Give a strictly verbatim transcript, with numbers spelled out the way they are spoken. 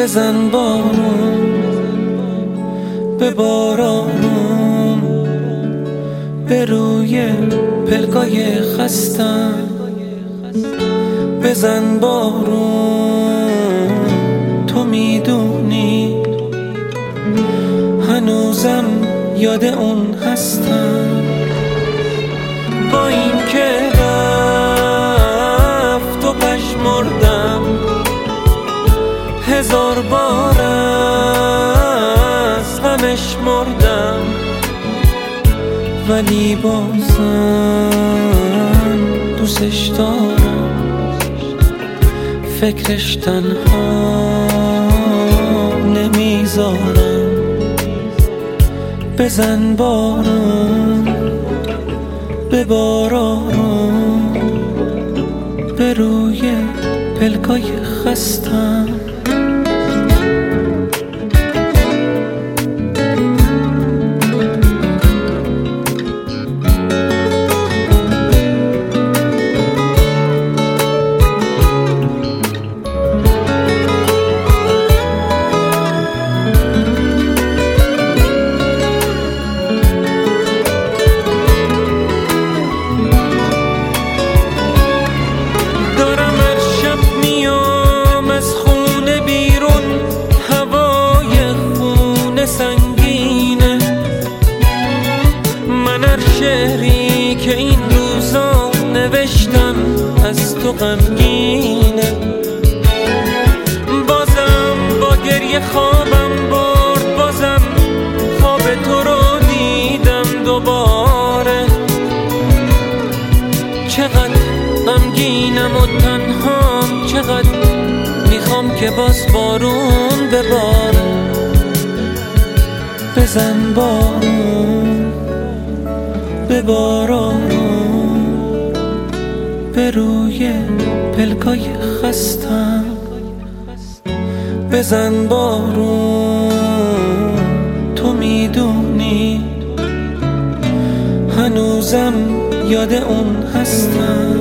بزن بارون به بارانم، به روی پلکای خستم بزن بارون. تو میدونی هنوزم یاد اون هستم، با این که رفت و پشمردم هزار بار از غمش مردم، ولی بازم دوستش دارم، فکرش تنها نمیذارم. بزن بارون به بارانم، به روی پلکای خستم. سنگینه من هر شعری که این روزا نوشتم از تو غمگینه. بازم با گریه خوابم برد، بازم خواب تو رو دیدم دوباره. چقدر غمگینم و تنهام، چقدر میخوام که باز بارون بباره. بزن بارون به بارانم، به روی پلکای خستم بزن بارون. تو میدونی هنوزم یاد اون هستم.